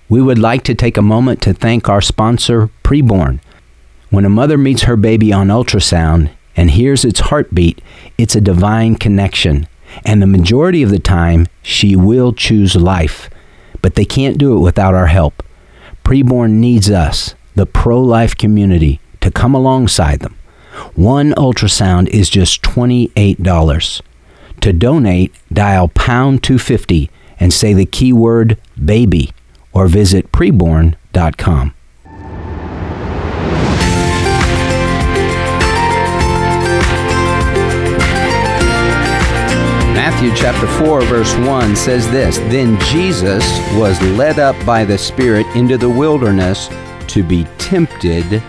We would like to take a moment to thank our sponsor, Preborn. When a mother meets her baby on ultrasound and hears its heartbeat, it's a divine connection. And the majority of the time, she will choose life. But they can't do it without our help. Preborn needs us, the pro-life community, to come alongside them. One ultrasound is just $28. To donate, dial pound 250 and say the keyword baby or visit preborn.com. Matthew chapter 4, verse 1 says this, "Then Jesus was led up by the Spirit into the wilderness to be tempted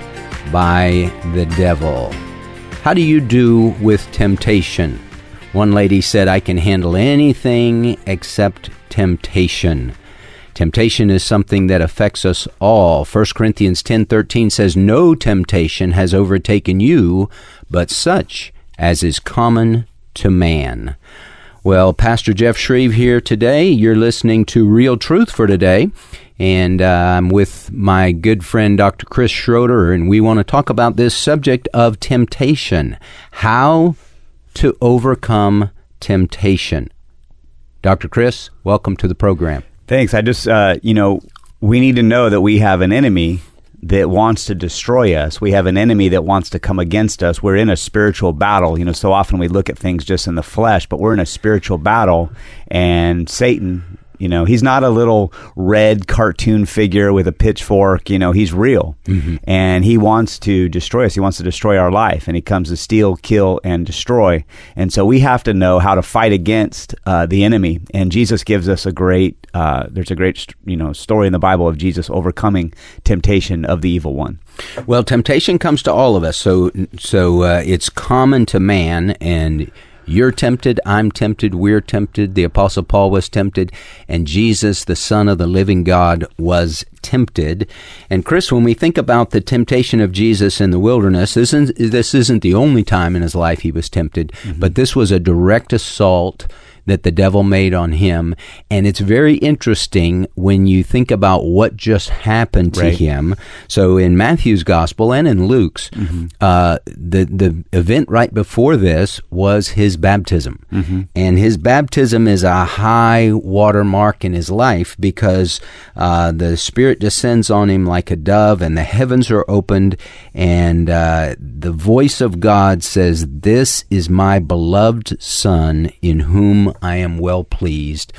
by the devil." How do you do with temptation? One lady said, "I can handle anything except temptation." Temptation is something that affects us all. 1 Corinthians 10:13 says, "No temptation has overtaken you, but such as is common to man." Well, Pastor Jeff Shreve here today. You're listening to Real Truth for today, and I'm with my good friend Dr. Chris Schroeder, and we want to talk about this subject of temptation, how to overcome temptation. Dr. Chris, welcome to the program. Thanks. I just, we need to know that we have an enemy that wants to destroy us. We have an enemy that wants to come against us. We're in a spiritual battle. So often we look at things just in the flesh, but we're in a spiritual battle, and Satan, he's not a little red cartoon figure with a pitchfork. He's real. Mm-hmm. And he wants to destroy us. He wants to destroy our life. And he comes to steal, kill, and destroy. And so we have to know how to fight against the enemy. And Jesus gives us there's a great story in the Bible of Jesus overcoming temptation of the evil one. Well, temptation comes to all of us. So it's common to man, and you're tempted, I'm tempted, we're tempted, the Apostle Paul was tempted, and Jesus, the Son of the living God, was tempted. And Chris, when we think about the temptation of Jesus in the wilderness, this isn't the only time in his life he was tempted, mm-hmm. but this was a direct assault that the devil made on him. And it's very interesting when you think about what just happened to him. So in Matthew's gospel and in Luke's, mm-hmm. The event right before this was his baptism. Mm-hmm. And his baptism is a high watermark in his life because the Spirit descends on him like a dove, and the heavens are opened, and the voice of God says, "This is my beloved Son, in whom I am well pleased."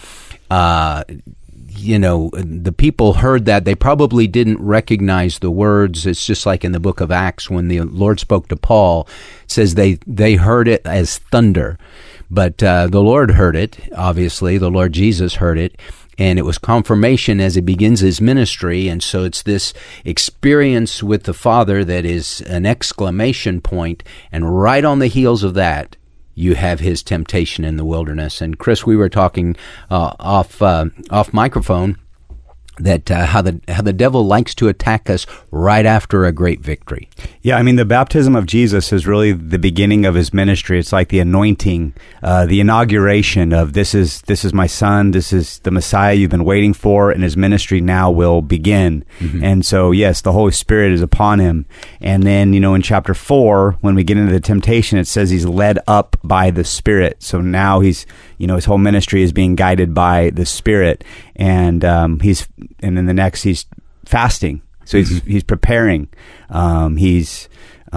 The people heard that. They probably didn't recognize the words. It's just like in the book of Acts when the Lord spoke to Paul. It says they heard it as thunder. But the Lord heard it, obviously. The Lord Jesus heard it. And it was confirmation as he begins his ministry. And so it's this experience with the Father that is an exclamation point. And right on the heels of that, you have his temptation in the wilderness. And Chris, we were talking off microphone that how the devil likes to attack us right after a great victory. Yeah, the baptism of Jesus is really the beginning of his ministry. It's like the anointing, the inauguration of this is my son, this is the Messiah you've been waiting for, and his ministry now will begin. Mm-hmm. And so, yes, the Holy Spirit is upon him. And then, in chapter 4, when we get into the temptation, it says he's led up by the Spirit. So now he's, his whole ministry is being guided by the Spirit. And and then the next he's fasting, so he's preparing. He's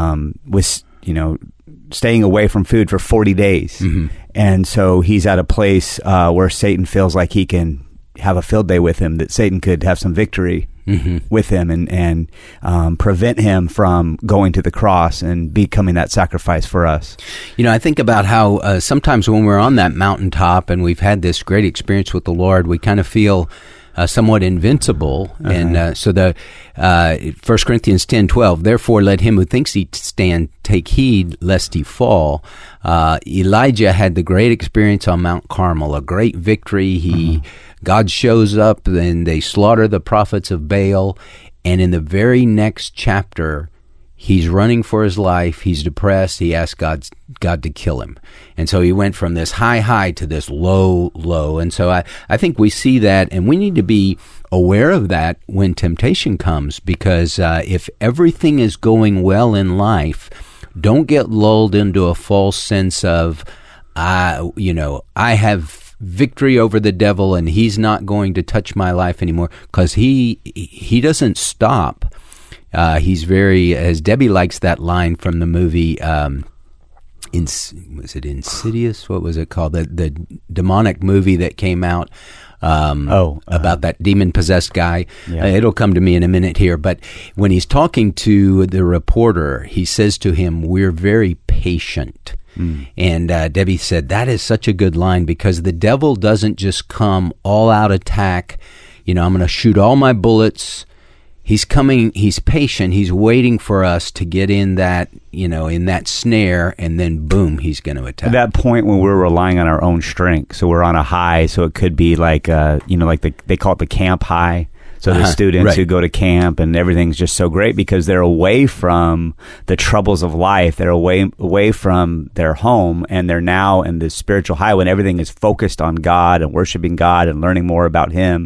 staying away from food for 40 days, mm-hmm. and so he's at a place where Satan feels like he can have a field day with him. That Satan could have some victory mm-hmm. with him and prevent him from going to the cross and becoming that sacrifice for us. I think about how sometimes when we're on that mountaintop and we've had this great experience with the Lord, we kind of feel somewhat invincible. Uh-huh. And so the 1 Corinthians 10:12, "Therefore let him who thinks he stand take heed lest he fall." Elijah had the great experience on Mount Carmel, a great victory. God shows up, and they slaughter the prophets of Baal. And in the very next chapter, He's running for his life. He's depressed. He asked God to kill him. And so he went from this high to this low. And so I think we see that, and we need to be aware of that when temptation comes, because if everything is going well in life, don't get lulled into a false sense of, I have victory over the devil and he's not going to touch my life anymore, because he doesn't stop. He's very, as Debbie likes that line from the movie, was it Insidious? What was it called? The demonic movie that came out about that demon-possessed guy. Yeah. It'll come to me in a minute here. But when he's talking to the reporter, he says to him, "We're very patient." And Debbie said, that is such a good line, because the devil doesn't just come all-out attack. I'm going to shoot all my bullets. He's coming, he's patient, he's waiting for us to get in that, in that snare, and then boom, he's going to attack. At that point when we're relying on our own strength, so we're on a high, so it could be like, they call it the camp high. So the students who go to camp and everything's just so great because they're away from the troubles of life. They're away from their home, and they're now in this spiritual high when everything is focused on God and worshiping God and learning more about Him.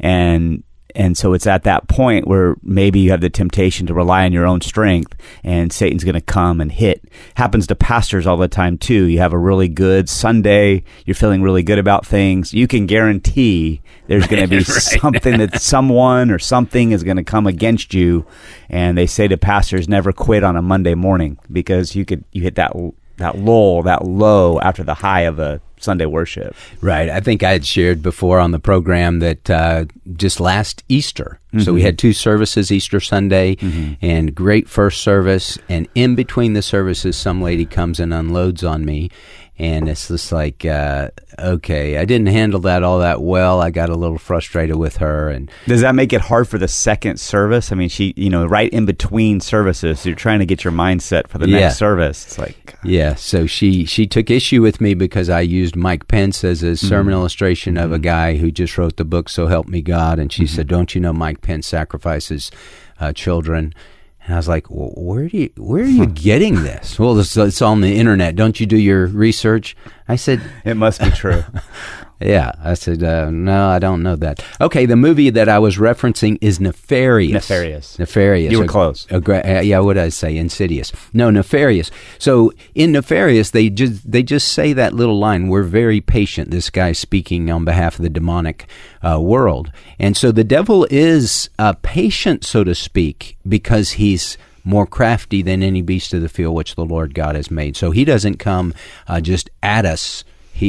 And so it's at that point where maybe you have the temptation to rely on your own strength, and Satan's going to come and hit. Happens to pastors all the time too. You have a really good Sunday, you're feeling really good about things. You can guarantee there's going to be something that someone or something is going to come against you. And they say to pastors, never quit on a Monday morning, because you hit that lull, that low after the high of a Sunday worship. Right. I think I had shared before on the program that just last Easter, so we had 2 services, Easter Sunday, and great first service, and in between the services, some lady comes and unloads on me, and it's just like, okay, I didn't handle that all that well. I got a little frustrated with her. And does that make it hard for the second service? I mean, she, right in between services, you're trying to get your mindset for the next service. It's like, yeah. So she took issue with me because I used Mike Pence as a sermon illustration of a guy who just wrote the book "So Help Me God," and she said, "Don't you know Mike Pence sacrifices children?" And I was like, well, where are you getting this? Well, it's on the internet. Don't you do your research? I said, it must be true. Yeah. I said, no, I don't know that. Okay, the movie that I was referencing is Nefarious. Nefarious. You were close. Yeah, what did I say? Insidious. No, Nefarious. So in Nefarious, they just say that little line, "We're very patient." This guy speaking on behalf of the demonic world. And so the devil is patient, so to speak, because he's more crafty than any beast of the field which the Lord God has made. So he doesn't come just at us.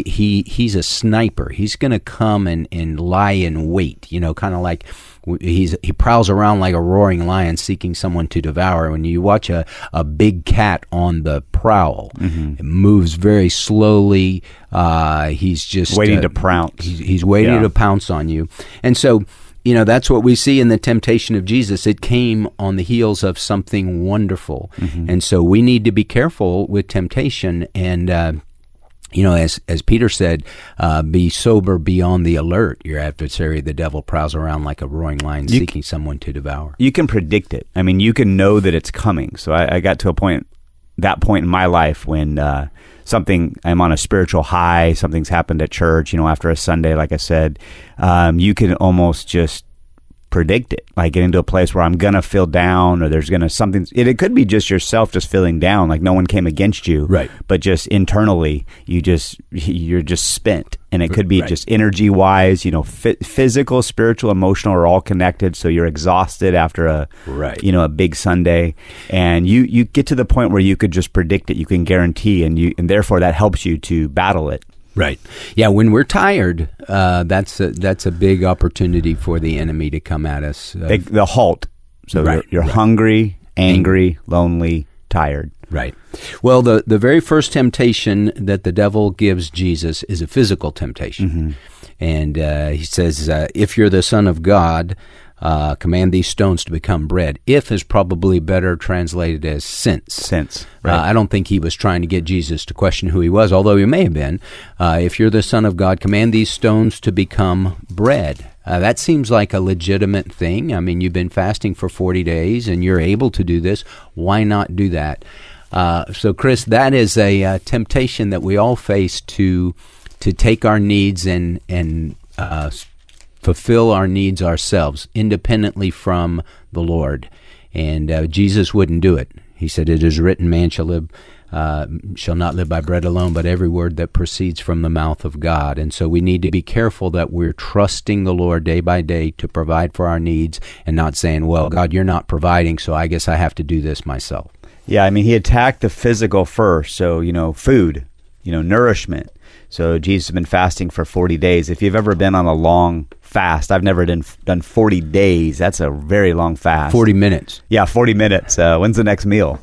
He's a sniper. He's going to come and lie in wait, kind of like he prowls around like a roaring lion seeking someone to devour. When you watch a big cat on the prowl, it moves very slowly. He's just waiting to pounce. He's waiting to pounce on you. And so, that's what we see in the temptation of Jesus. It came on the heels of something wonderful. And so we need to be careful with temptation and, as Peter said, be sober, be on the alert. Your adversary, the devil, prowls around like a roaring lion seeking someone to devour. You can predict it. I mean, you can know that it's coming. So I got to that point in my life when I'm on a spiritual high, something's happened at church, after a Sunday, like I said, you can almost just predict it, like get into a place where I'm going to feel down, or there's going to something. It could be just yourself just feeling down, like no one came against you, right? But just internally, you're just spent. And it could be just energy wise, physical, spiritual, emotional are all connected. So you're exhausted after a big Sunday, and you get to the point where you could just predict it. You can guarantee, and therefore that helps you to battle it. Right. Yeah. When we're tired, that's a big opportunity for the enemy to come at us. The halt. So you're hungry, angry, lonely, tired. Right. Well, the very first temptation that the devil gives Jesus is a physical temptation. And he says, if you're the Son of God, command these stones to become bread. If is probably better translated as since. Since. Right. I don't think he was trying to get Jesus to question who he was, although he may have been. If you're the Son of God, command these stones to become bread. That seems like a legitimate thing. I mean, you've been fasting for 40 days and you're able to do this. Why not do that? So, Chris, that is a temptation that we all face to take our needs and fulfill our needs ourselves, independently from the Lord. And Jesus wouldn't do it. He said, "It is written, man shall not live by bread alone, but every word that proceeds from the mouth of God." And so we need to be careful that we're trusting the Lord day by day to provide for our needs, and not saying, "Well, God, you're not providing, so I guess I have to do this myself." Yeah, I mean, he attacked the physical first. So, food, nourishment. So Jesus has been fasting for 40 days. If you've ever been on a long fast, I've never done 40 days. That's a very long fast. 40 minutes. Yeah, 40 minutes. When's the next meal?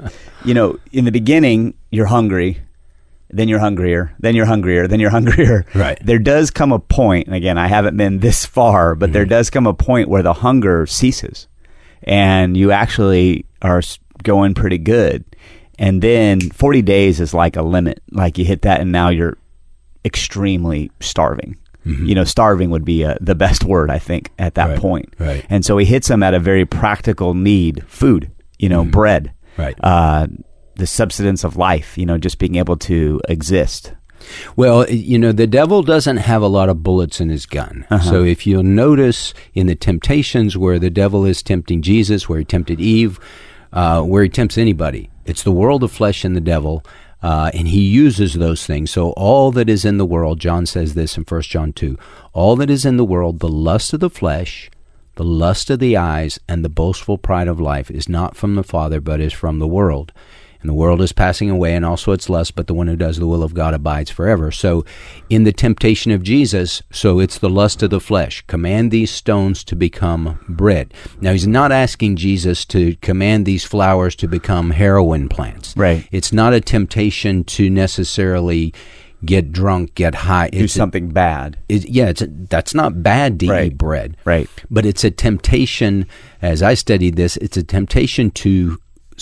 In the beginning, you're hungry, then you're hungrier, then you're hungrier, then you're hungrier. Right. There does come a point, and again, I haven't been this far, but there does come a point where the hunger ceases, and you actually are going pretty good. And then 40 days is like a limit. Like you hit that, and now you're extremely starving. Starving would be the best word, I think, at that point. Right. And so he hits them at a very practical need: food, bread, right. The subsistence of life, just being able to exist. Well, the devil doesn't have a lot of bullets in his gun. So if you'll notice in the temptations where the devil is tempting Jesus, where he tempted Eve, where he tempts anybody, it's the world of flesh and the devil. And he uses those things. So all that is in the world, John says this in 1 John 2, all that is in the world, the lust of the flesh, the lust of the eyes, and the boastful pride of life is not from the Father, but is from the world. And the world is passing away, and also its lust, but the one who does the will of God abides forever. So in the temptation of Jesus, so it's the lust of the flesh. Command these stones to become bread. Now, he's not asking Jesus to command these flowers to become heroin plants. Right. It's not a temptation to necessarily get drunk, get high. Do something bad. That's not bad to eat bread. Right. But it's a temptation, as I studied this, it's a temptation to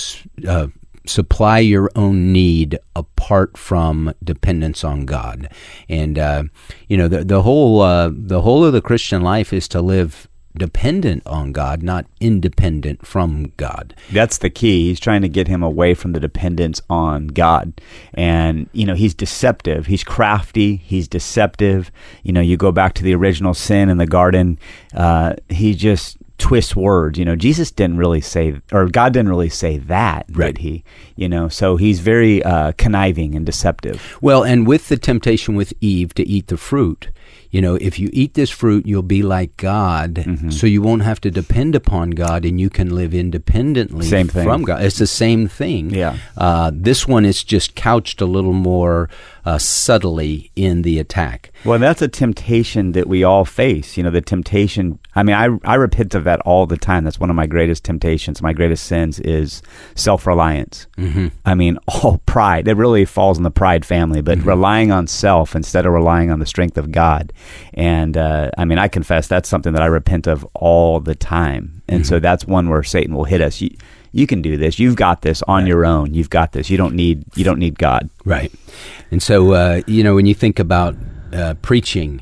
supply your own need apart from dependence on God. And the whole of the Christian life is to live dependent on God, not independent from God. That's the key. He's trying to get him away from the dependence on God. And, he's deceptive. He's crafty. He's deceptive. You go back to the original sin in the garden. He just twist words. Jesus didn't really say, or God didn't really say that, right. Did he? So he's very conniving and deceptive. Well, and with the temptation with Eve to eat the fruit, if you eat this fruit, you'll be like God, so you won't have to depend upon God, and you can live independently from God. It's the same thing. Yeah. This one is just couched a little more subtly in the attack. Well, that's a temptation that we all face. The temptation, I repent of that all the time. That's one of my greatest temptations. My greatest sins is self-reliance. All pride. It really falls in the pride family, but relying on self instead of relying on the strength of God. And I confess that's something that I repent of all the time. And so that's one where Satan will hit us. You can do this. You've got this on your own. You've got this. You don't need God. Right. And so when you think about preaching,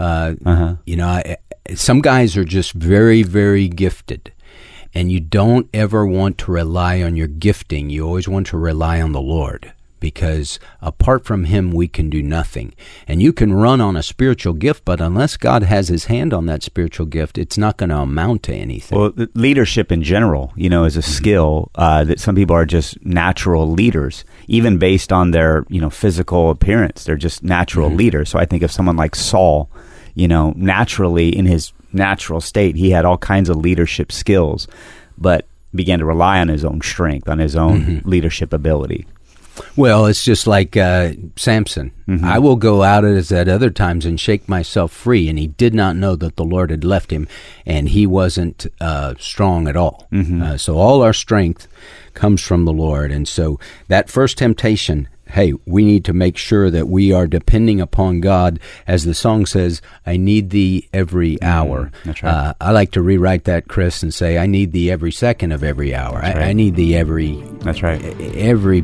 some guys are just very, very gifted, and you don't ever want to rely on your gifting. You always want to rely on the Lord, because apart from Him, we can do nothing. And you can run on a spiritual gift, but unless God has His hand on that spiritual gift, it's not going to amount to anything. Well, leadership in general, is a skill that some people are just natural leaders, even based on their, physical appearance. They're just natural leaders. So I think of someone like Saul, naturally in his natural state, he had all kinds of leadership skills, but began to rely on his own strength, on his own leadership ability. Well, it's just like Samson. I will go out as at other times and shake myself free, and he did not know that the Lord had left him, and he wasn't strong at all. So all our strength comes from the Lord. And so that first temptation, hey, we need to make sure that we are depending upon God. As the song says, I need thee every hour. That's right. I like to rewrite that, Chris, and say, I need thee every second of every hour. I need thee every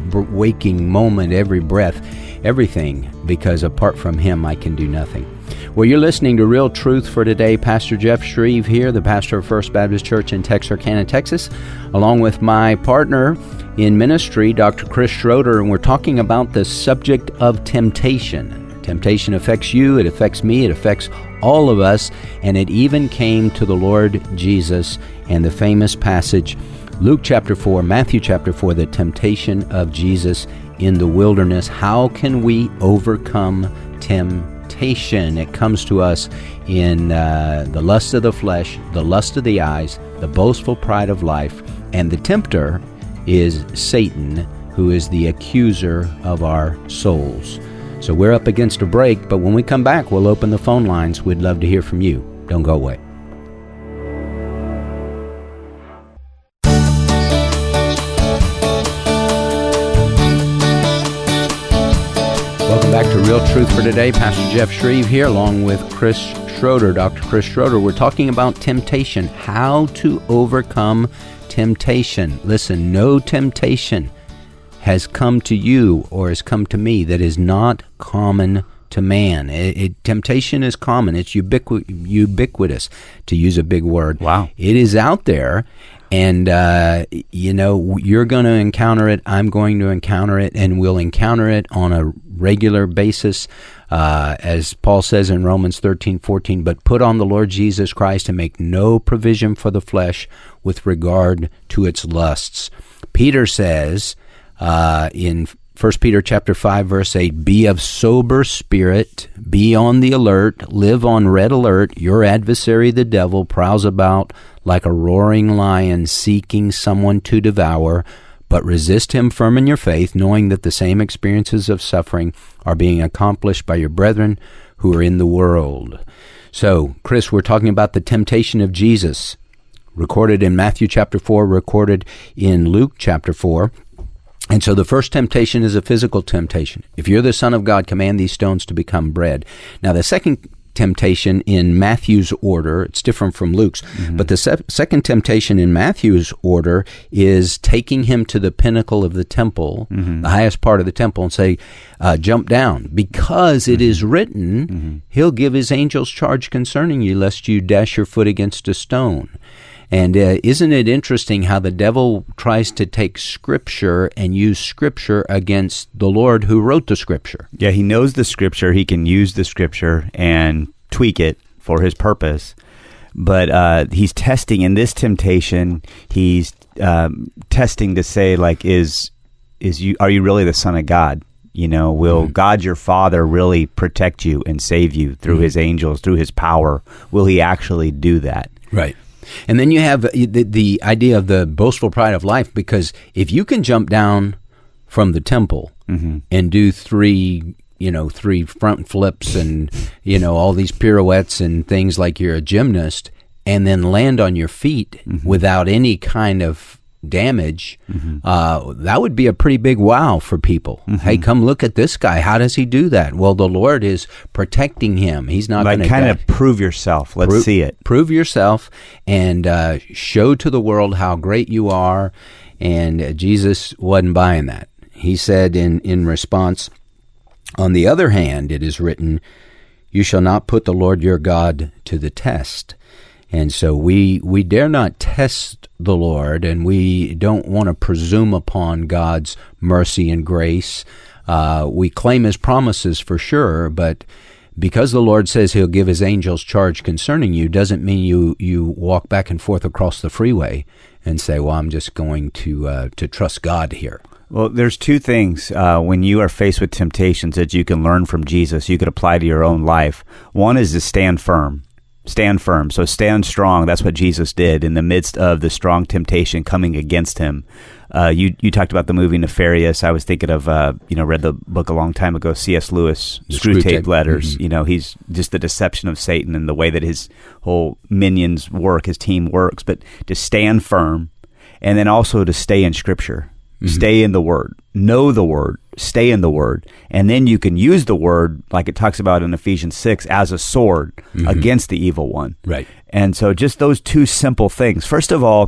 waking moment, every breath, everything, because apart from Him, I can do nothing. Well, you're listening to Real Truth for Today. Pastor Jeff Shreve here, the pastor of First Baptist Church in Texarkana, Texas, along with my partner in ministry, Dr. Chris Schroeder, and we're talking about the subject of temptation. Temptation affects you, it affects me, it affects all of us, and it even came to the Lord Jesus and the famous passage, Luke chapter 4, Matthew chapter 4, the temptation of Jesus in the wilderness. How can we overcome temptation? It comes to us in the lust of the flesh, the lust of the eyes, the boastful pride of life, and the tempter is Satan, who is the accuser of our souls. So we're up against a break, but when we come back, we'll open the phone lines. We'd love to hear from you. Don't go away. Welcome back to Real Truth for Today. Pastor Jeff Shreve here, along with Chris Schroeder, Dr. Chris Schroeder. We're talking about temptation, how to overcome temptation. Listen, no temptation has come to you or has come to me that is not common to man. Temptation is common. It's ubiquitous, to use a big word. Wow. It is out there. And, you're going to encounter it. I'm going to encounter it, and we'll encounter it on a regular basis. As Paul says in Romans 13:14, but put on the Lord Jesus Christ and make no provision for the flesh with regard to its lusts. Peter says in 1 Peter chapter 5, verse 8, be of sober spirit, be on the alert, live on red alert. Your adversary, the devil, prowls about like a roaring lion seeking someone to devour, but resist him firm in your faith, knowing that the same experiences of suffering are being accomplished by your brethren who are in the world. So, Chris, we're talking about the temptation of Jesus, recorded in Matthew chapter 4, recorded in Luke chapter 4. And so the first temptation is a physical temptation. If you're the Son of God, command these stones to become bread. Now, the second temptation in Matthew's order, it's different from Luke's, but the second temptation in Matthew's order is taking him to the pinnacle of the temple, the highest part of the temple, and say, jump down, because it is written, he'll give his angels charge concerning you, lest you dash your foot against a stone. And isn't it interesting how the devil tries to take Scripture and use Scripture against the Lord who wrote the Scripture? Yeah, he knows the Scripture. He can use the Scripture and tweak it for his purpose. But he's testing in this temptation. He's testing to say, like, are you really the Son of God? Will God your Father really protect you and save you through his angels, through his power? Will he actually do that? Right. And then you have the idea of the boastful pride of life, because if you can jump down from the temple and do three front flips and, all these pirouettes and things like you're a gymnast, and then land on your feet without any kind of damage, that would be a pretty big wow for people. Hey, come look at this guy. How does he do that? Well, the Lord is protecting him. He's not going to kind of prove yourself. Let's see it. Prove yourself and show to the world how great you are. And Jesus wasn't buying that. He said in response, on the other hand, it is written, you shall not put the Lord your God to the test. And so we dare not test the Lord, and we don't want to presume upon God's mercy and grace. We claim his promises for sure, but because the Lord says he'll give his angels charge concerning you, doesn't mean you walk back and forth across the freeway and say, well, I'm just going to trust God here. Well, there's two things when you are faced with temptations that you can learn from Jesus, you could apply to your own life. One is to stand firm. Stand firm. So stand strong. That's what Jesus did in the midst of the strong temptation coming against him. You talked about the movie Nefarious. I was thinking of, read the book a long time ago, C.S. Lewis, Screwtape Letters. He's just the deception of Satan and the way that his whole minions work, his team works. But to stand firm, and then also to stay in Scripture. Stay in the Word. Know the Word. Stay in the Word. And then you can use the Word, like it talks about in Ephesians 6, as a sword against the evil one. Right. And so just those two simple things. First of all,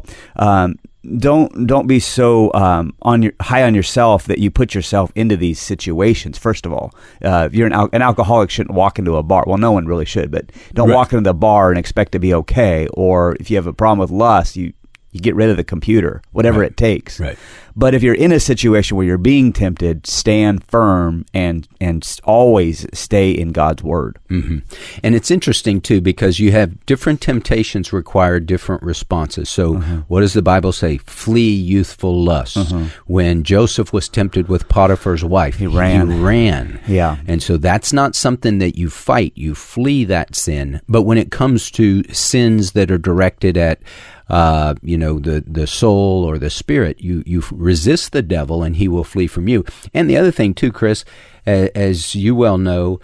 don't be so high on yourself that you put yourself into these situations. First of all, you're an alcoholic shouldn't walk into a bar. Well, no one really should, but don't walk into the bar and expect to be okay. Or if you have a problem with lust, you get rid of the computer, whatever it takes. Right. But if you're in a situation where you're being tempted, stand firm and always stay in God's Word. Mm-hmm. And it's interesting, too, because you have different temptations require different responses. So what does the Bible say? Flee youthful lusts. When Joseph was tempted with Potiphar's wife, he ran. Yeah. And so that's not something that you fight. You flee that sin. But when it comes to sins that are directed at the soul or the spirit, you resist the devil and he will flee from you. And the other thing too, Chris, as you well know,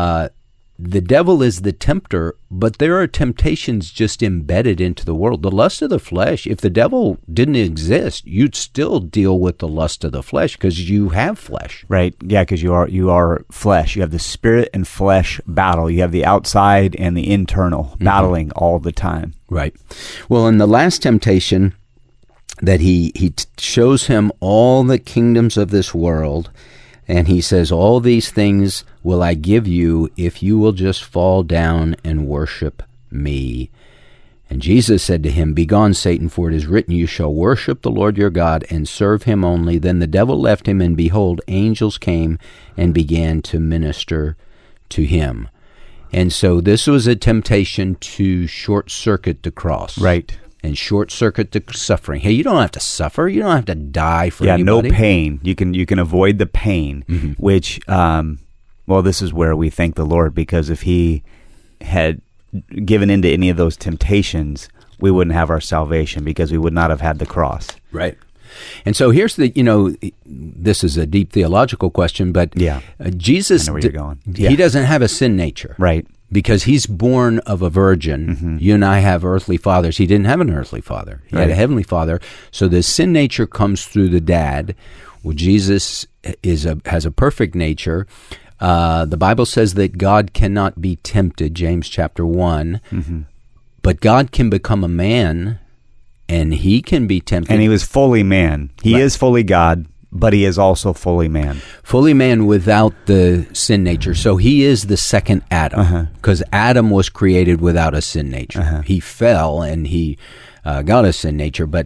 the devil is the tempter, but there are temptations just embedded into the world. The lust of the flesh, if the devil didn't exist, you'd still deal with the lust of the flesh because you have flesh. Right. Yeah, because you are flesh. You have the spirit and flesh battle. You have the outside and the internal battling all the time. Right. Well, in the last temptation that he shows him all the kingdoms of this world, and he says, all these things will I give you if you will just fall down and worship me. And Jesus said to him, Begone, Satan, for it is written, You shall worship the Lord your God and serve him only. Then the devil left him, and behold, angels came and began to minister to him. And so this was a temptation to short-circuit the cross. Right. And short-circuit the suffering. Hey, you don't have to suffer. You don't have to die for anybody. No pain. You can avoid the pain, which, this is where we thank the Lord, because if he had given into any of those temptations, we wouldn't have our salvation because we would not have had the cross. Right. And so here's this is a deep theological question, but Jesus, I know where you're going. He doesn't have a sin nature. Right. Because he's born of a virgin. You and I have earthly fathers. He didn't have an earthly father. He had a heavenly father. So the sin nature comes through the dad. Well, Jesus has a perfect nature. The Bible says that God cannot be tempted, James chapter 1. But God can become a man, and he can be tempted. And he was fully man. He is fully God, but he is also fully man. Fully man without the sin nature. So he is the second Adam, because Adam was created without a sin nature. He fell and he got a sin nature, but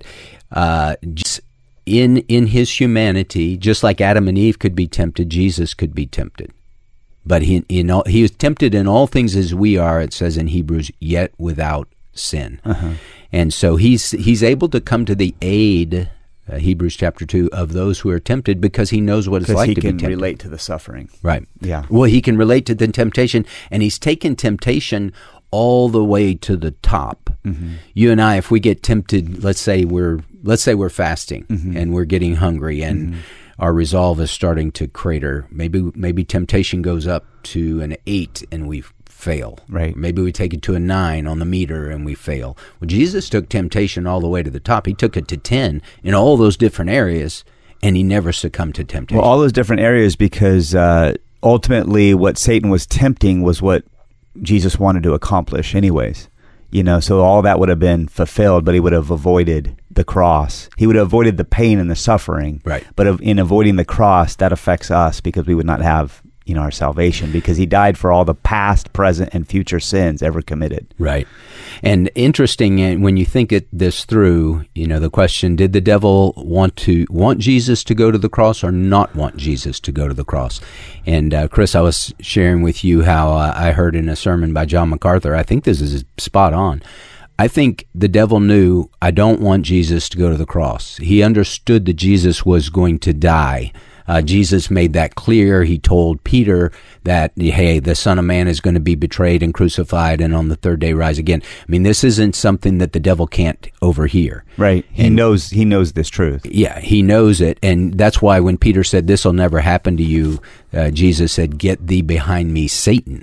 just in his humanity, just like Adam and Eve could be tempted, Jesus could be tempted. But he was tempted in all things as we are, it says in Hebrews, yet without sin. And so he's able to come to the aid, Hebrews chapter 2, of those who are tempted, because he knows what it's like to be tempted. He can relate to the suffering. Right. Yeah. Well, he can relate to the temptation, and he's taken temptation all the way to the top. You and I, if we get tempted, let's say we're fasting and we're getting hungry and our resolve is starting to crater. Maybe temptation goes up to an 8 and we fail. Right. Maybe we take it to a 9 on the meter and we fail. Well, Jesus took temptation all the way to the top. He took it to 10 in all those different areas, and he never succumbed to temptation. Well, all those different areas, because ultimately what Satan was tempting was what Jesus wanted to accomplish anyways. So all that would have been fulfilled, but he would have avoided the cross. He would have avoided the pain and the suffering. Right. But in avoiding the cross, that affects us because we would not have our salvation, because he died for all the past, present, and future sins ever committed. Right. And interesting, when you think this through, the question, did the devil want Jesus to go to the cross or not want Jesus to go to the cross? And Chris, I was sharing with you how I heard in a sermon by John MacArthur, I think this is spot on. I think the devil knew, I don't want Jesus to go to the cross. He understood that Jesus was going to die. Jesus made that clear. He told Peter that, hey, the Son of Man is going to be betrayed and crucified and on the third day rise again. I mean, this isn't something that the devil can't overhear. Right. He knows this truth. Yeah, he knows it. And that's why when Peter said, this will never happen to you, Jesus said, get thee behind me, Satan.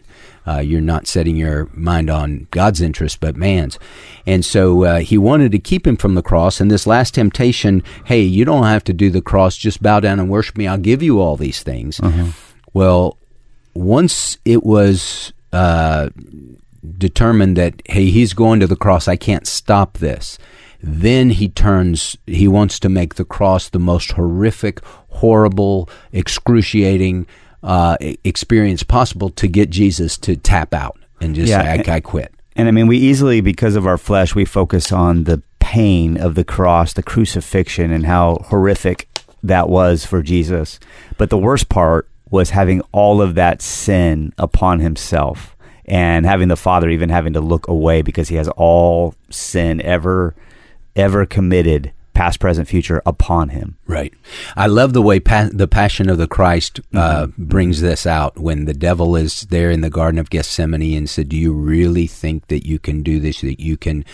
You're not setting your mind on God's interest, but man's. And so he wanted to keep him from the cross. And this last temptation, hey, you don't have to do the cross. Just bow down and worship me. I'll give you all these things. Well, once it was determined that, hey, he's going to the cross, I can't stop this. Then he wants to make the cross the most horrific, horrible, excruciating experience possible to get Jesus to tap out and just say, I quit. And I mean, we easily, because of our flesh, we focus on the pain of the cross, the crucifixion, and how horrific that was for Jesus. But the worst part was having all of that sin upon himself, and having the Father even having to look away because he has all sin ever committed, past, present, future, upon him. Right. I love the way the Passion of the Christ brings this out when the devil is there in the Garden of Gethsemane and said, do you really think that you can do this, that you can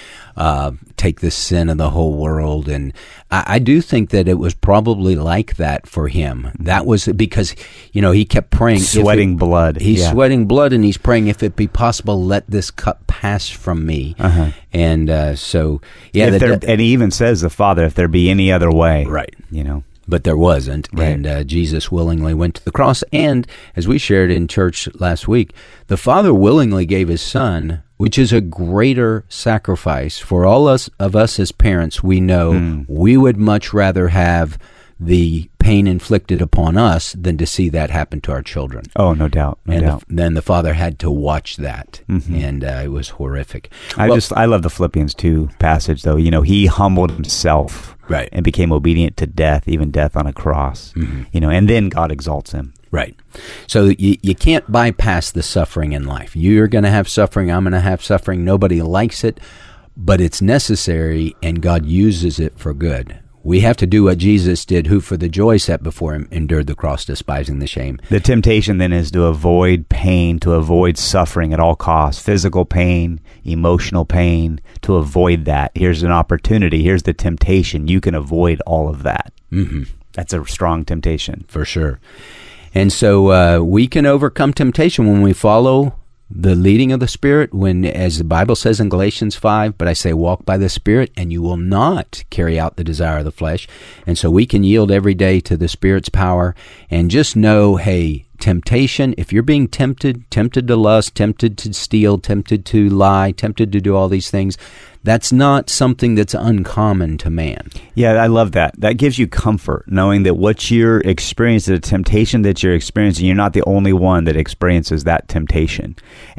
take the sin of the whole world? And I do think that it was probably like that for him. That was because, he kept praying. Sweating blood. He's sweating blood, and he's praying, if it be possible, let this cup pass from me. And so, and he even says, the Father, if there be any other way. Right. But there wasn't, right. And Jesus willingly went to the cross. And as we shared in church last week, the Father willingly gave his Son, which is a greater sacrifice. For all of us as parents, we know we would much rather have the pain inflicted upon us than to see that happen to our children. Oh, no doubt. Then the Father had to watch that, and it was horrific. I love the Philippians 2 passage, though. He humbled himself, right, and became obedient to death, even death on a cross. And then God exalts him. Right. So you can't bypass the suffering in life. You're going to have suffering. I'm going to have suffering. Nobody likes it, but it's necessary, and God uses it for good. We have to do what Jesus did, who for the joy set before him endured the cross, despising the shame. The temptation then is to avoid pain, to avoid suffering at all costs, physical pain, emotional pain, to avoid that. Here's an opportunity. Here's the temptation. You can avoid all of that. That's a strong temptation. For sure. And so we can overcome temptation when we follow the leading of the Spirit, when, as the Bible says in Galatians 5, but I say walk by the Spirit, and you will not carry out the desire of the flesh. And so we can yield every day to the Spirit's power, and just know, hey, temptation, if you're being tempted to lust, tempted to steal, tempted to lie, tempted to do all these things, that's not something that's uncommon to man. Yeah, I love that. That gives you comfort, knowing that what you're experiencing, the temptation that you're experiencing, you're not the only one that experiences that temptation.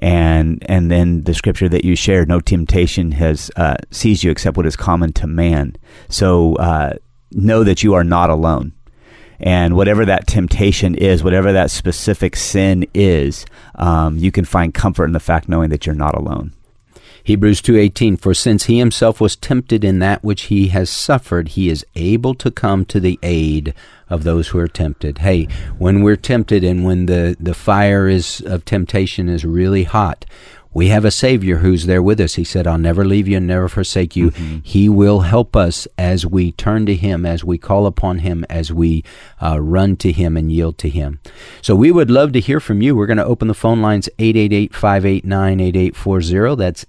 And then the scripture that you shared, no temptation has seized you except what is common to man. So know that you are not alone. And whatever that temptation is, whatever that specific sin is, you can find comfort in the fact knowing that you're not alone. Hebrews 2:18, for since he himself was tempted in that which he has suffered, he is able to come to the aid of those who are tempted. Hey, when we're tempted and when the fire of temptation is really hot, we have a Savior who's there with us. He said, I'll never leave you and never forsake you. He will help us as we turn to him, as we call upon him, as we run to him and yield to him. So we would love to hear from you. We're going to open the phone lines 888-589-8840. That's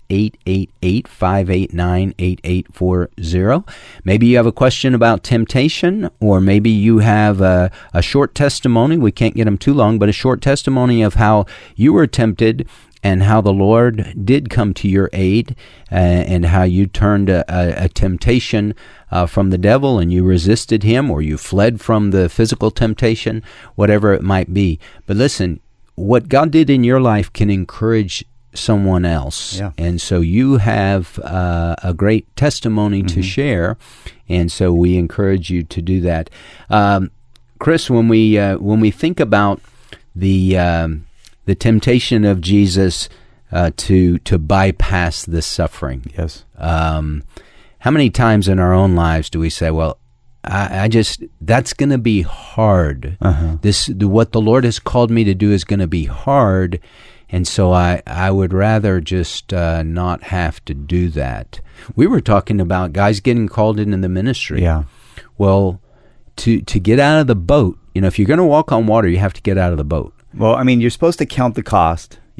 888-589-8840. Maybe you have a question about temptation, or maybe you have a short testimony. We can't get them too long, but a short testimony of how you were tempted and how the Lord did come to your aid, and how you turned a temptation from the devil and you resisted him, or you fled from the physical temptation, whatever it might be. But listen, what God did in your life can encourage someone else. Yeah. And so you have a great testimony to share, and so we encourage you to do that. Chris, when we think about the temptation of Jesus to bypass this suffering. Yes. How many times in our own lives do we say, well, I just, that's going to be hard. What the Lord has called me to do is going to be hard, and so I would rather just not have to do that. We were talking about guys getting called into the ministry. Yeah. Well, to get out of the boat, if you're going to walk on water, you have to get out of the boat. Well, I mean, you're supposed to count the cost.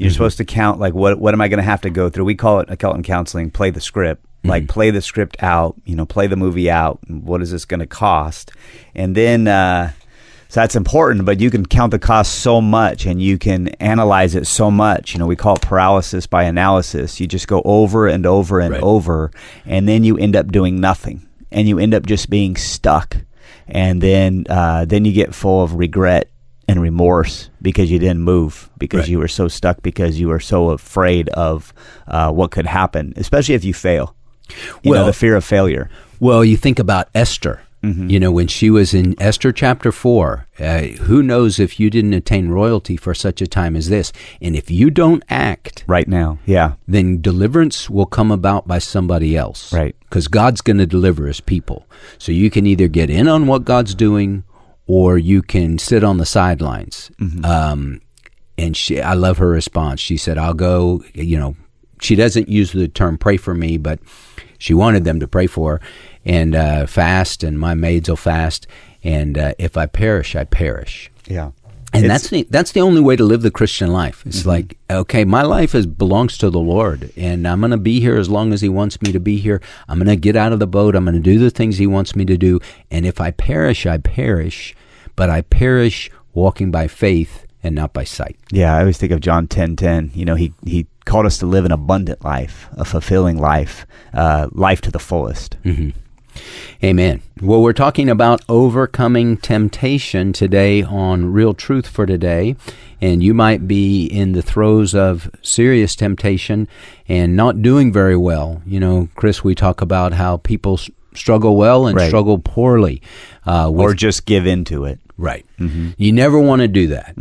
You're supposed to count, like, what am I going to have to go through? We call it in counseling, play the script. Like, play the script out, play the movie out. What is this going to cost? And then, so that's important, but you can count the cost so much and you can analyze it so much. We call it paralysis by analysis. You just go over and over and over, and then you end up doing nothing. And you end up just being stuck. And then you get full of regret and remorse because you didn't move, because you were so stuck, because you were so afraid of what could happen, especially if you fail. The fear of failure. Well, you think about Esther. When she was in Esther chapter 4, who knows if you didn't attain royalty for such a time as this. And if you don't act right now, then deliverance will come about by somebody else. Right. Because God's going to deliver his people. So you can either get in on what God's doing, or you can sit on the sidelines. And I love her response. She said, I'll go, she doesn't use the term pray for me, but she wanted them to pray for her, and fast, and my maids will fast, and if I perish, I perish. Yeah. And that's the only way to live the Christian life. It's like, okay, my life belongs to the Lord, and I'm going to be here as long as he wants me to be here. I'm going to get out of the boat. I'm going to do the things he wants me to do. And if I perish, I perish, but I perish walking by faith and not by sight. Yeah, I always think of John 10:10. He called us to live an abundant life, a fulfilling life, life to the fullest. Amen. Well, we're talking about overcoming temptation today on Real Truth for Today, and you might be in the throes of serious temptation and not doing very well. Chris, we talk about how people struggle well and struggle poorly. Or just give into it. Right. You never want to do that.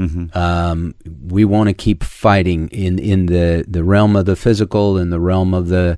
We want to keep fighting in the realm of the physical, in the realm of the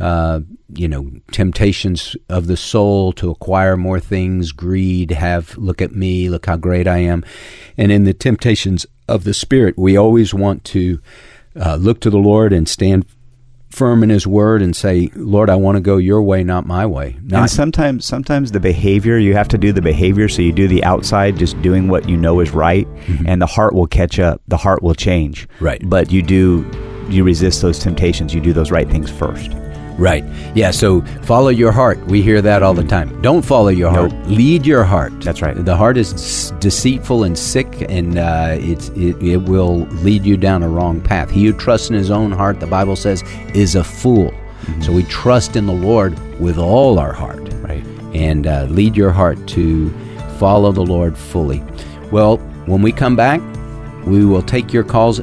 temptations of the soul to acquire more things, greed, look at me, look how great I am. And in the temptations of the spirit, we always want to look to the Lord and stand firm in his word and say, Lord, I want to go your way, not my way. And sometimes the behavior, you have to do the behavior, so you do the outside, just doing what you know is right, and the heart will catch up, the heart will change. Right. But you resist those temptations, you do those right things first. Right. Yeah, so follow your heart. We hear that all the time. Don't follow your heart. Lead your heart. That's right. The heart is deceitful and sick, and it will lead you down a wrong path. He who trusts in his own heart, the Bible says, is a fool. So we trust in the Lord with all our heart. Right. And lead your heart to follow the Lord fully. Well, when we come back, we will take your calls,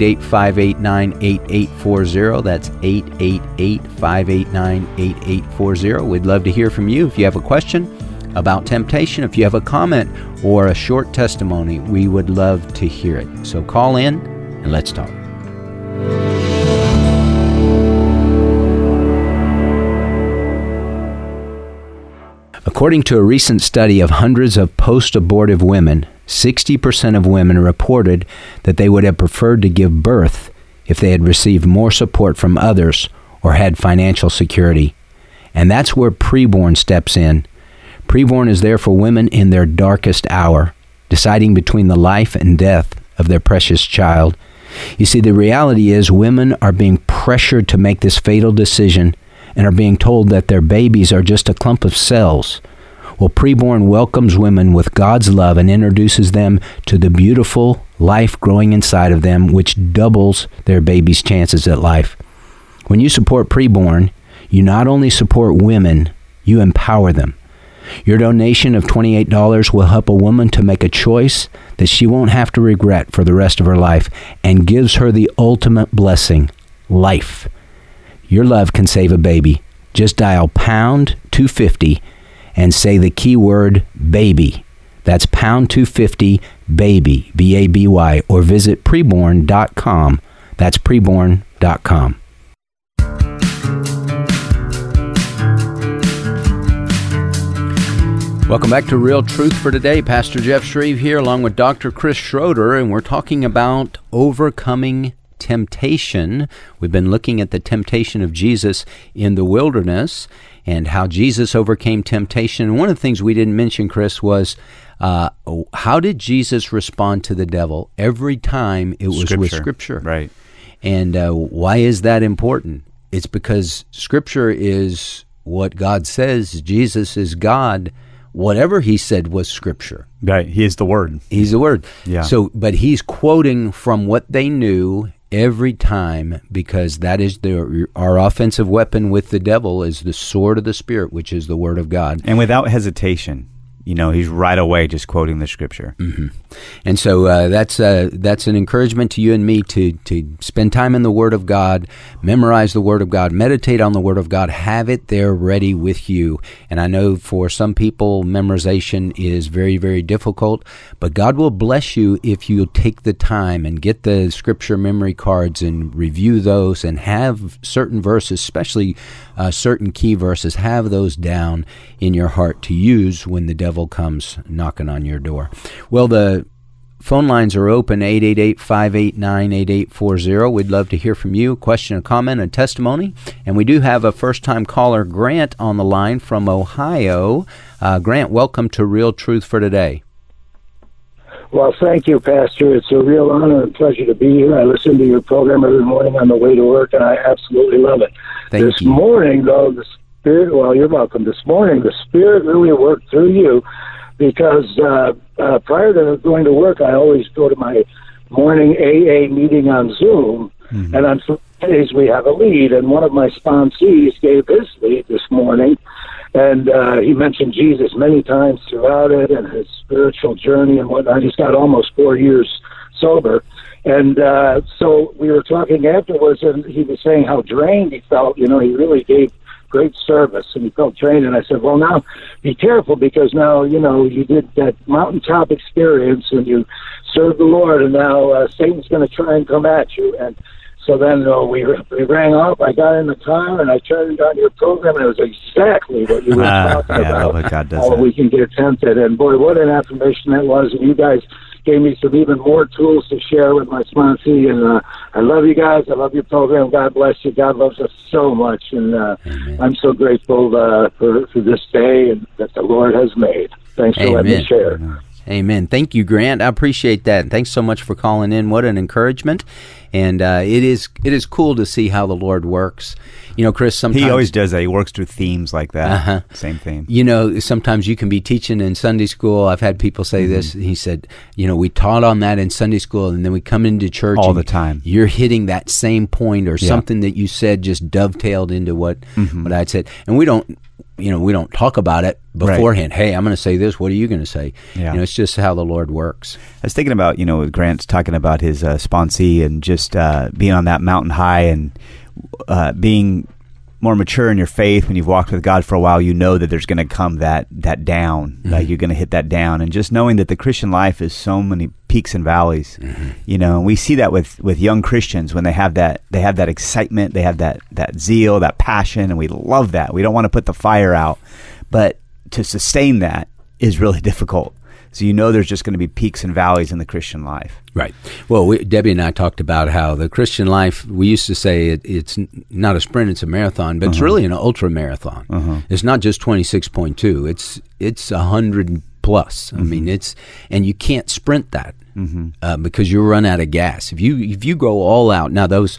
888-589-8840. That's 888-589-8840. We'd love to hear from you. If you have a question about temptation, if you have a comment or a short testimony, we would love to hear it. So call in and let's talk. According to a recent study of hundreds of post-abortive women, 60% of women reported that they would have preferred to give birth if they had received more support from others or had financial security. And that's where preborn steps in. Preborn is there for women in their darkest hour, deciding between the life and death of their precious child. You see, the reality is women are being pressured to make this fatal decision and are being told that their babies are just a clump of cells. Well, Preborn welcomes women with God's love and introduces them to the beautiful life growing inside of them, which doubles their baby's chances at life. When you support Preborn, you not only support women, you empower them. Your donation of $28 will help a woman to make a choice that she won't have to regret for the rest of her life and gives her the ultimate blessing, life. Your love can save a baby. Just dial pound 250 and say the keyword baby. That's pound 250 baby, B-A-B-Y, or visit preborn.com. That's preborn.com. Welcome back to Real Truth for Today. Pastor Jeff Shreve here along with Dr. Chris Schroeder, and we're talking about overcoming temptation. We've been looking at the temptation of Jesus in the wilderness and how Jesus overcame temptation. And one of the things we didn't mention, Chris, was how did Jesus respond to the devil every time it was with Scripture? Right. And why is that important? It's because Scripture is what God says. Jesus is God. Whatever he said was Scripture. Right. He is the Word. He's the Word. Yeah. So, but he's quoting from what they knew every time, because that is our offensive weapon with the devil is the sword of the Spirit, which is the Word of God. And without hesitation. He's right away just quoting the Scripture. Mm-hmm. And so that's an encouragement to you and me to spend time in the Word of God, memorize the Word of God, meditate on the Word of God, have it there ready with you. And I know for some people, memorization is very, very difficult, but God will bless you if you take the time and get the Scripture memory cards and review those and have certain verses, especially certain key verses, have those down in your heart to use when the devil comes knocking on your door. Well, the phone lines are open, 888-589-8840. We'd love to hear from you, a question, a comment, a testimony. And we do have a first-time caller, Grant, on the line from Ohio. Grant, welcome to Real Truth for Today. Well, thank you, Pastor. It's a real honor and pleasure to be here. I listen to your program every morning on the way to work, and I absolutely love it. Thank you. Morning, though, the Spirit, well, you're welcome. This morning, the Spirit really worked through you, because prior to going to work, I always go to my morning AA meeting on Zoom, and on Fridays we have a lead, and one of my sponsees gave his lead this morning, and he mentioned Jesus many times throughout it and his spiritual journey and whatnot. He's got almost 4 years sober. And so we were talking afterwards, and he was saying how drained he felt. He really gave great service, and he felt drained. And I said, well, now be careful, because now, you did that mountaintop experience, and you served the Lord, and now Satan's going to try and come at you. And so then we rang off. I got in the car, and I turned on your program, and it was exactly what you were talking about, how we can get tempted. And, boy, what an affirmation that was. And you guys gave me some even more tools to share with my sponsee. And I love you guys. I love your program. God bless you. God loves us so much. And I'm so grateful for this day and that the Lord has made. Thanks for letting me share. Amen. Thank you, Grant. I appreciate that. Thanks so much for calling in. What an encouragement. And it is cool to see how the Lord works. Chris, sometimes he always does that. He works through themes like that. Same theme. Sometimes you can be teaching in Sunday school. I've had people say this. He said, we taught on that in Sunday school, and then we come into church all the time. You're hitting that same point, or something that you said just dovetailed into what I'd said. And we don't talk about it beforehand. Right. Hey, I'm going to say this. What are you going to say? Yeah. It's just how the Lord works. I was thinking about, Grant's talking about his sponsee and just being on that mountain high and being more mature in your faith. When you've walked with God for a while, that there's going to come that down, like you're going to hit that down, and just knowing that the Christian life is so many peaks and valleys, and we see that with young Christians when they have that excitement, they have that zeal, that passion, and we love that. We don't want to put the fire out, but to sustain that is really difficult. So there's just going to be peaks and valleys in the Christian life. Right. Well, Debbie and I talked about how the Christian life, we used to say it's not a sprint, it's a marathon, but it's really an ultra marathon. It's not just 26.2. It's 100 plus. I mean, and you can't sprint that because you run out of gas. If you go all out, now those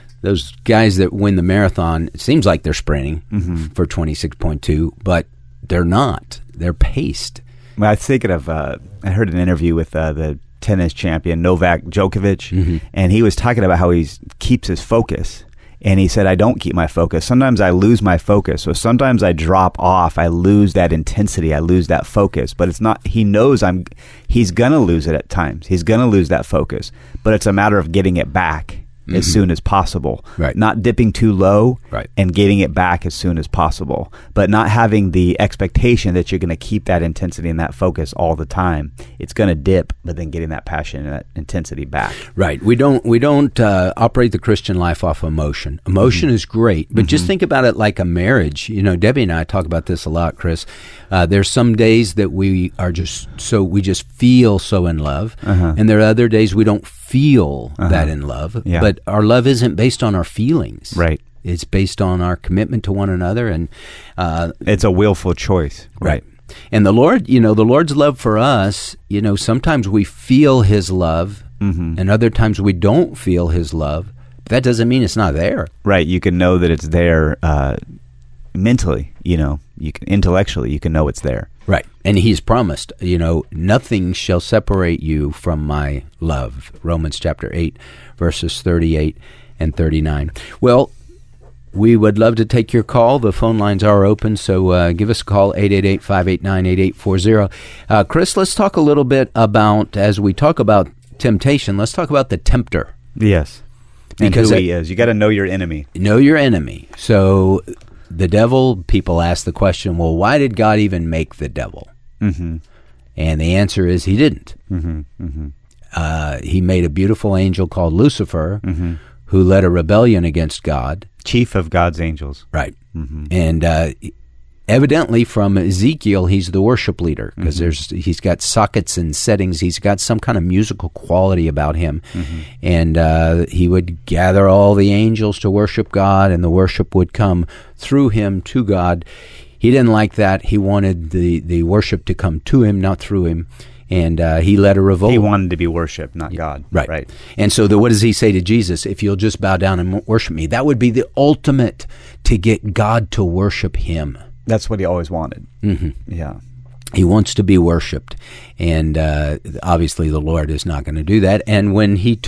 guys that win the marathon, it seems like they're sprinting for 26.2, but they're not. They're paced. Well, I was thinking of, I heard an interview with the tennis champion Novak Djokovic, and he was talking about how he keeps his focus. And he said, I don't keep my focus. Sometimes I lose my focus. So sometimes I drop off. I lose that intensity. I lose that focus. But it's not, he knows he's going to lose it at times. He's going to lose that focus. But it's a matter of getting it back as soon as possible. Right. Not dipping too low right. and getting it back as soon as possible. But not having the expectation that you're going to keep that intensity and that focus all the time. It's going to dip, but then getting that passion and that intensity back. Right. We don't operate the Christian life off emotion. Emotion is great, but just think about it like a marriage. Debbie and I talk about this a lot, Chris. There's some days that we just feel so in love, and there are other days we don't feel that in love. Yeah. But our love isn't based on our feelings. Right. It's based on our commitment to one another, and it's a willful choice. Right. And the Lord, the Lord's love for us, sometimes we feel His love, and other times we don't feel His love. That doesn't mean it's not there. Right. You can know that it's there mentally, you can intellectually, you can know it's there. Right. And he's promised, nothing shall separate you from my love. Romans chapter 8, verses 38 and 39. Well, we would love to take your call. The phone lines are open, so give us a call, 888-589-8840. Chris, let's talk a little bit about, as we talk about temptation, let's talk about the tempter. Yes. Because and who he is. You got to know your enemy. Know your enemy. So the devil, people ask the question, well, why did God even make the devil? Mm-hmm. And the answer is he didn't. Mm-hmm. Mm-hmm. He made a beautiful angel called Lucifer, mm-hmm. who led a rebellion against God. Chief of God's angels. Right. Mm-hmm. And evidently from Ezekiel, he's the worship leader because mm-hmm. he's got sockets and settings. He's got some kind of musical quality about him. Mm-hmm. And he would gather all the angels to worship God, and the worship would come through him to God. He didn't like that. He wanted the worship to come to him, not through him. And he led a revolt. He wanted to be worshipped, not God. Right. And so what does he say to Jesus? If you'll just bow down and worship me, that would be the ultimate to get God to worship him. That's what he always wanted. Mm-hmm. Yeah. He wants to be worshipped. And obviously the Lord is not going to do that. And when he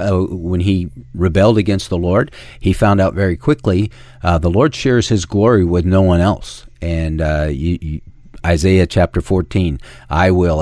rebelled against the Lord, he found out very quickly the Lord shares his glory with no one else. And Isaiah chapter 14, I will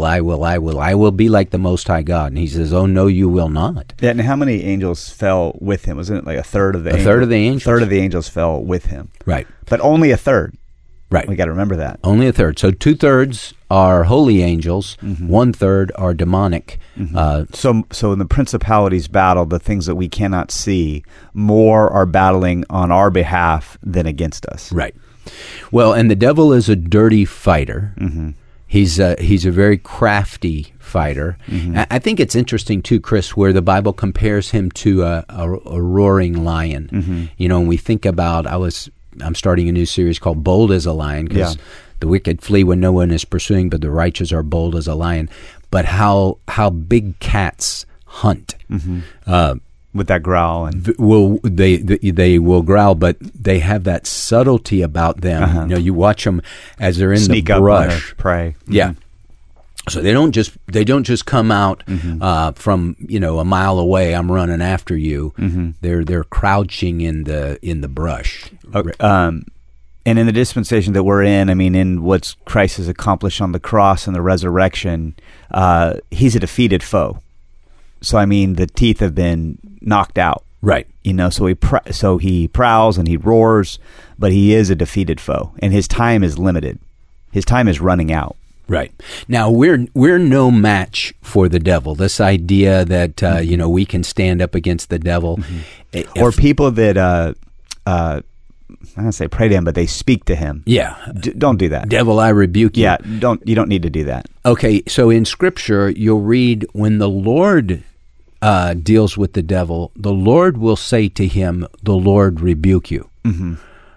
be like the Most High God. And he says, oh, no, you will not. Yeah, and how many angels fell with him? Wasn't it like a third of the angels? A third of the angels? A third of the angels fell with him. Right. But only a third. Right. We got to remember that. Only a third. So 2/3 are holy angels, mm-hmm. 1/3 are demonic. Mm-hmm. So in the principalities battle, the things that we cannot see, more are battling on our behalf than against us. Right. Well, and the devil is a dirty fighter. Mm-hmm. He's a very crafty fighter. Mm-hmm. I think it's interesting too, Chris, where the Bible compares him to a roaring lion. Mm-hmm. When we think about, I'm starting a new series called Bold as a Lion, because the wicked flee when no one is pursuing, but the righteous are bold as a lion. But how big cats hunt. Mm-hmm. With that growl, and they will growl, but they have that subtlety about them. Uh-huh. You watch them as they're in Sneak the brush, up prey. Mm-hmm. Yeah, so they don't just come out mm-hmm. From a mile away. I'm running after you. Mm-hmm. They're crouching in the brush. Okay. And in the dispensation that we're in, in what Christ has accomplished on the cross and the resurrection, he's a defeated foe. So the teeth have been knocked out, right? So he prowls and he roars, but he is a defeated foe, and his time is limited. His time is running out. Right. Now we're no match for the devil. This idea that mm-hmm. We can stand up against the devil, mm-hmm. or people that I don't say pray to him, but they speak to him. Yeah. Don't do that. Devil, I rebuke you. Yeah. You don't need to do that. Okay. So in Scripture, you'll read when the Lord deals with the devil, the Lord will say to him, "The Lord rebuke you." Mm-hmm.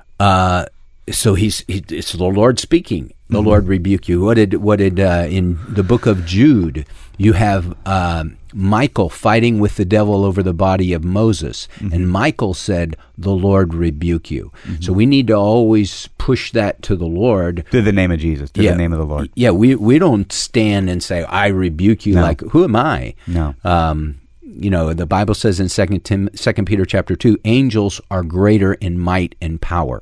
So it's the Lord speaking. The mm-hmm. Lord rebuke you. What did in the book of Jude? You have Michael fighting with the devil over the body of Moses, mm-hmm. and Michael said, "The Lord rebuke you." Mm-hmm. So we need to always push that to the Lord through the name of Jesus, through the name of the Lord. Yeah, we don't stand and say, "I rebuke you." No. Like, who am I? No. The Bible says in 2 Peter chapter 2, angels are greater in might and power.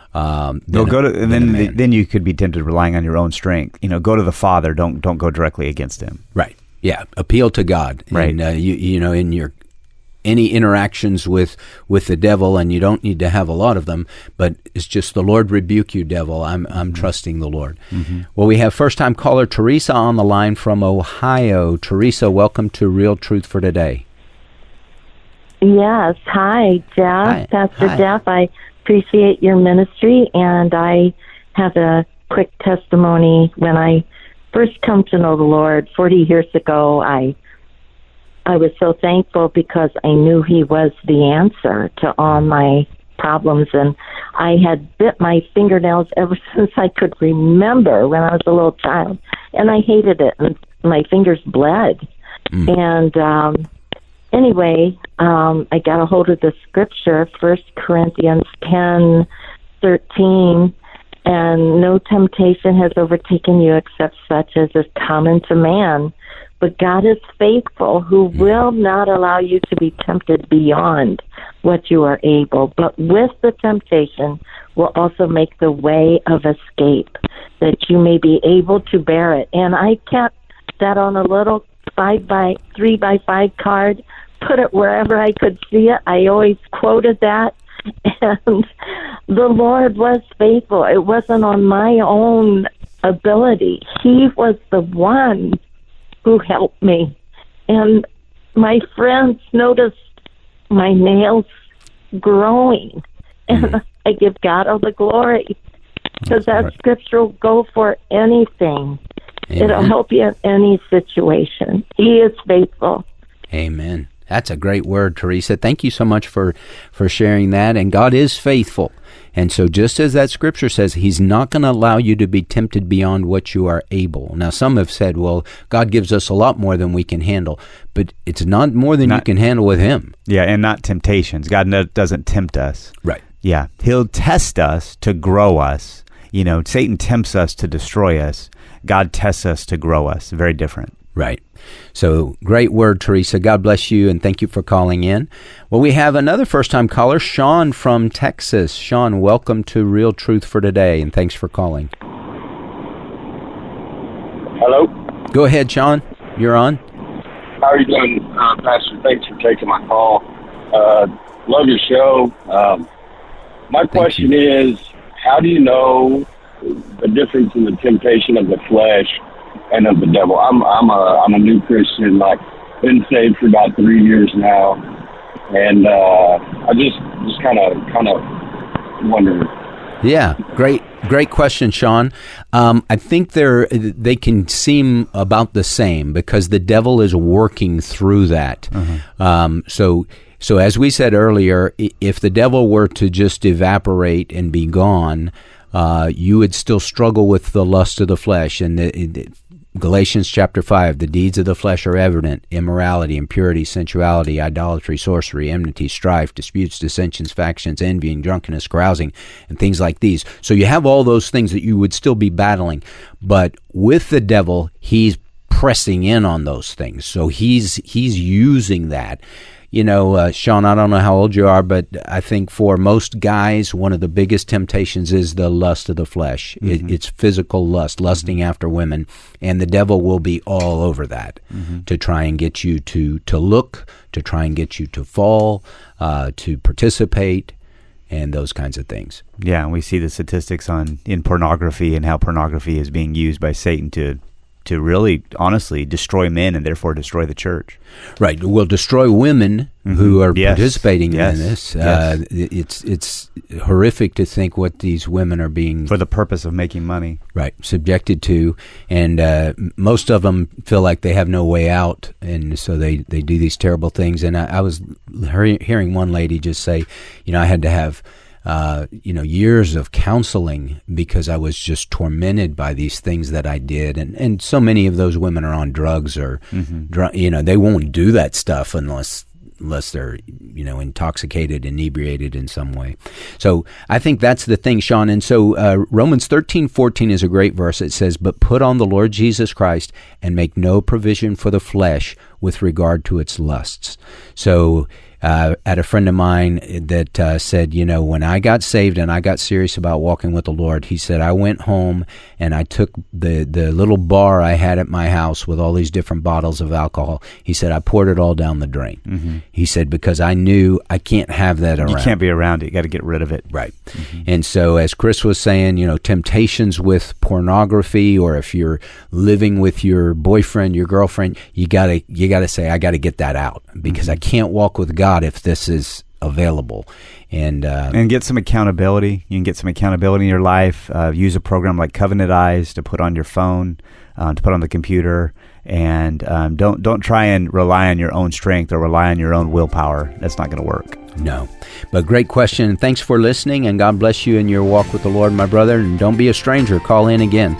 Then you could be tempted relying on your own strength. Go to the Father. Don't go directly against him. Right. Yeah. Appeal to God. Right. And in your any interactions with the devil, and you don't need to have a lot of them, but it's just the Lord rebuke you, devil. I'm mm-hmm. trusting the Lord. Mm-hmm. Well, we have first time caller Teresa on the line from Ohio. Teresa, welcome to Real Truth for Today. Yes. Hi, Jeff. Hi. Pastor Hi. Jeff. I appreciate your ministry, and I have a quick testimony. When I first come to know the Lord 40 years ago, I was so thankful because I knew he was the answer to all my problems, and I had bit my fingernails ever since I could remember when I was a little child, and I hated it, and my fingers bled. And anyway, I got a hold of the scripture, 1 Corinthians 10:13, and no temptation has overtaken you except such as is common to man. But God is faithful, who will not allow you to be tempted beyond what you are able, but with the temptation will also make the way of escape, that you may be able to bear it. And I kept that on a little 3x5 card, put it wherever I could see it. I always quoted that. And the Lord was faithful. It wasn't on my own ability. He was the one who helped me. And my friends noticed my nails growing. And I give God all the glory, because that scripture will go for anything. Amen. It'll help you in any situation. He is faithful. Amen. That's a great word, Teresa. Thank you so much for sharing that. And God is faithful. And so just as that scripture says, he's not going to allow you to be tempted beyond what you are able. Now, some have said, well, God gives us a lot more than we can handle. But it's not more than you can handle with him. Yeah, and not temptations. God doesn't tempt us. Right. Yeah, he'll test us to grow us. You know, Satan tempts us to destroy us. God tests us to grow us. Very different. Right. So great word, Teresa. God bless you, and thank you for calling in. Well, we have another first-time caller, Sean from Texas. Sean, welcome to Real Truth for Today, and thanks for calling. Hello? Go ahead, Sean. You're on. How are you doing, Pastor? Thanks for taking my call. Love your show. My question is, how do you know the difference in the temptation of the flesh and of the devil? I'm a new Christian. Like, been saved for about 3 years now, and I just kind of wonder. Yeah, great question, Sean. I think they can seem about the same because the devil is working through that. So as we said earlier, if the devil were to just evaporate and be gone, you would still struggle with the lust of the flesh. And Galatians chapter 5, the deeds of the flesh are evident: immorality, impurity, sensuality, idolatry, sorcery, enmity, strife, disputes, dissensions, factions, envying, drunkenness, carousing, and things like these. So you have all those things that you would still be battling. But with the devil, he's pressing in on those things. So he's using that. You know, Sean, I don't know how old you are, but I think for most guys, one of the biggest temptations is the lust of the flesh. It's physical lust, lusting after women, and the devil will be all over that to try and get you to look, to try and get you to fall, to participate, and those kinds of things. Yeah, and we see the statistics in pornography and how pornography is being used by Satan to really, honestly, destroy men and therefore destroy the church. Right. Will destroy women who are participating in this. It's horrific to think what these women are being... For the purpose of making money. Right. Subjected to. And most of them feel like they have no way out, and so they do these terrible things. And I was hearing one lady just say, I had to have... years of counseling because I was just tormented by these things that I did. And so many of those women are on drugs or, they won't do that stuff unless they're, intoxicated, inebriated in some way. So I think that's the thing, Sean. And so Romans 13:14 is a great verse. It says, "But put on the Lord Jesus Christ and make no provision for the flesh with regard to its lusts." So I had a friend of mine that said, when I got saved and I got serious about walking with the Lord, he said, I went home and I took the little bar I had at my house with all these different bottles of alcohol. He said, I poured it all down the drain. He said, because I knew I can't have that around. You can't be around it. You got to get rid of it. Right. And so as Chris was saying, temptations with pornography, or if you're living with your boyfriend, your girlfriend, you gotta say, I got to get that out because I can't walk with God if this is available, and get some accountability. You can get some accountability in your life. Use a program like Covenant Eyes to put on your phone, to put on the computer, and don't try and rely on your own strength or rely on your own willpower. That's not going to work. No, but great question. Thanks for listening, and God bless you in your walk with the Lord, my brother. And don't be a stranger. Call in again.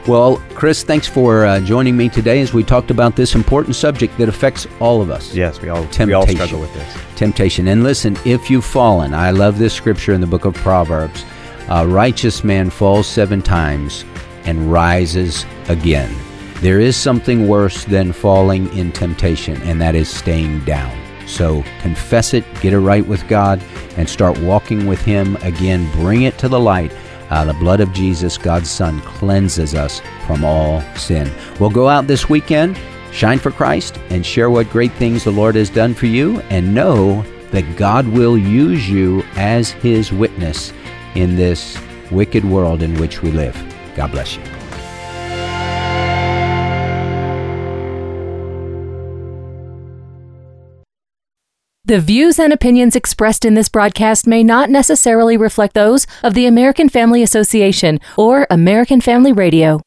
Well, Chris, thanks for joining me today as we talked about this important subject that affects all of us. Yes, we all Temptation. struggle with this. Temptation. And listen, if you've fallen, I love this scripture in the book of Proverbs. A righteous man falls 7 times and rises again. There is something worse than falling in temptation, and that is staying down. So confess it, get it right with God, and start walking with Him again. Bring it to the light. The blood of Jesus, God's Son, cleanses us from all sin. We'll go out this weekend, shine for Christ, and share what great things the Lord has done for you, and know that God will use you as His witness in this wicked world in which we live. God bless you. The views and opinions expressed in this broadcast may not necessarily reflect those of the American Family Association or American Family Radio.